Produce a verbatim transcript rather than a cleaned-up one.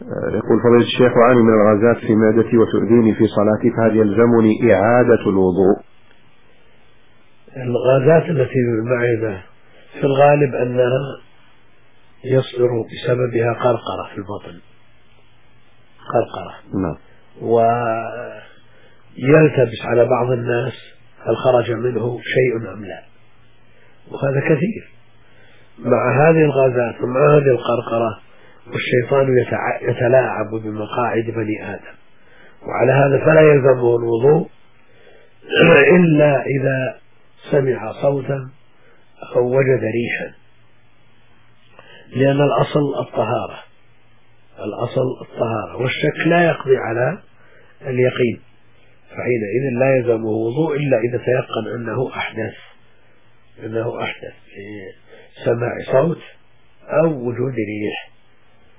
يقول فضيلة الشيخ: أعاني من الغازات في معدتي وتؤذيني في صلاتي، فهل يلزمني إعادة الوضوء؟ الغازات التي في المعدة في الغالب أنها يصدر بسببها قرقرة في البطن، قرقرة. نعم. ويلتبس على بعض الناس هل خرج منه شيء أم لا، وهذا كثير مع هذه الغازات ومع هذه القرقرة، والشيطان يتلاعب بمقاعد بني آدم، وعلى هذا فلا يلزمه الوضوء إلا إذا سمع صوتا أو وجد ريحا، لأن الأصل الطهارة، الأصل الطهارة، والشك لا يقضي على اليقين، فحينئذ لا يلزمه وضوء إلا إذا تيقن أنه أحدث أنه أحدث في سماع صوت أو وجود ريح.